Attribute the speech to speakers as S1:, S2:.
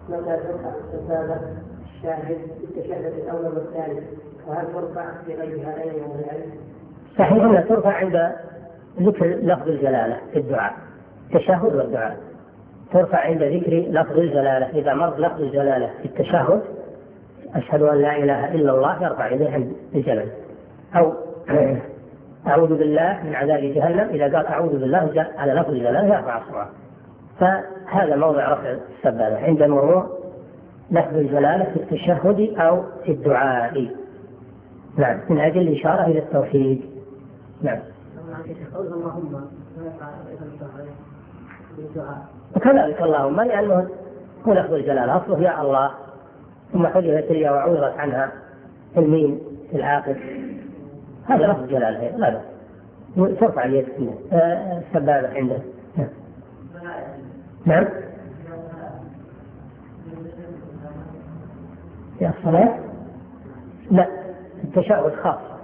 S1: متى ترفع السبابة الشاهد بالتشهد الأول والثاني، وهل ترفع في غير هذين الموضعين؟
S2: صحيح أنها ترفع عند ذكر لفظ الجلالة في الدعاء، التشهد والدعاء ترفع عند ذكر لفظ الجلالة. إذا مر لفظ الجلالة في التشهد أشهد أن لا إله إلا الله يرفع يديه عند الجلالة، أو أعوذ بالله من عذاب جهنم إذا قال أعوذ بالله على لفظ الجلالة يرفع أصبعه. فهذا موضع رفع السبابة عند مرور لفظ الجلالة في التشهد أو في الدعاء. نعم، من أجل الإشارة إلى التوحيد. نعم. وكذلك اللهم لأنه هو لفظ الجلالة أصله يا الله، ثم حذفت الياء وعوضت عنها الميم في العاقب، هذا لفظ الجلالة. لا ترفع اليد السبابة عنده. نعم. يا الصلاة لا، التشهد خاص.